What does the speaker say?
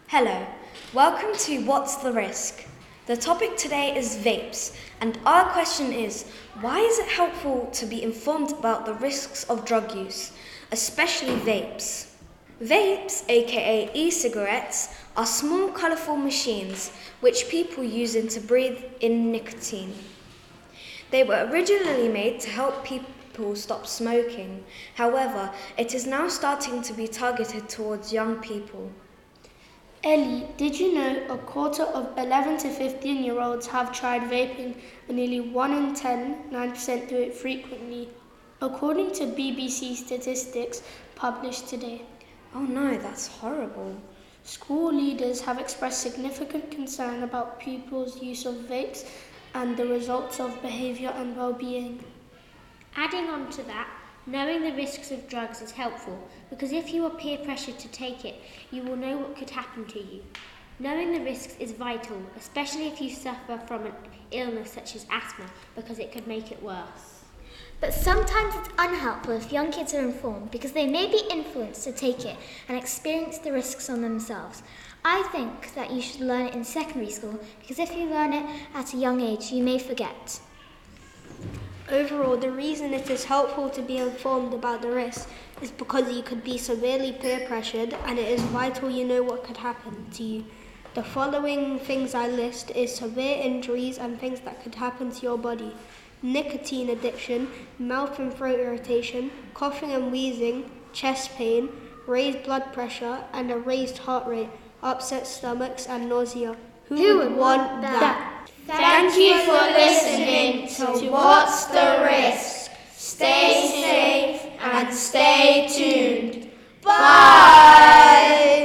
Hello, welcome to What's the Risk? The topic today is vapes, and our question is, why is it helpful to be informed about the risks of drug use, especially vapes? Vapes, aka e-cigarettes, are small colourful machines which people use to breathe in nicotine. They were originally made to help people stop smoking. However, it is now starting to be targeted towards young people. Ellie, did you know a quarter of 11 to 15-year-olds have tried vaping and nearly 1 in 10, 9% do it frequently, according to BBC statistics published today. Oh no, that's horrible. School leaders have expressed significant concern about pupils' use of vapes and the results of behaviour and well-being. Adding on to that, knowing the risks of drugs is helpful because if you are peer pressured to take it, you will know what could happen to you. Knowing the risks is vital, especially if you suffer from an illness such as asthma, because it could make it worse. But sometimes it's unhelpful if young kids are informed because they may be influenced to take it and experience the risks on themselves. I think that you should learn it in secondary school because if you learn it at a young age, you may forget. Overall, the reason it is helpful to be informed about the risks is because you could be severely peer pressured and it is vital you know what could happen to you. The following things I list is severe injuries and things that could happen to your body: nicotine addiction, mouth and throat irritation, coughing and wheezing, chest pain, raised blood pressure and a raised heart rate, upset stomachs and nausea. Who would want that? Thank you for listening to What's the Risk? Stay safe and stay tuned. Bye!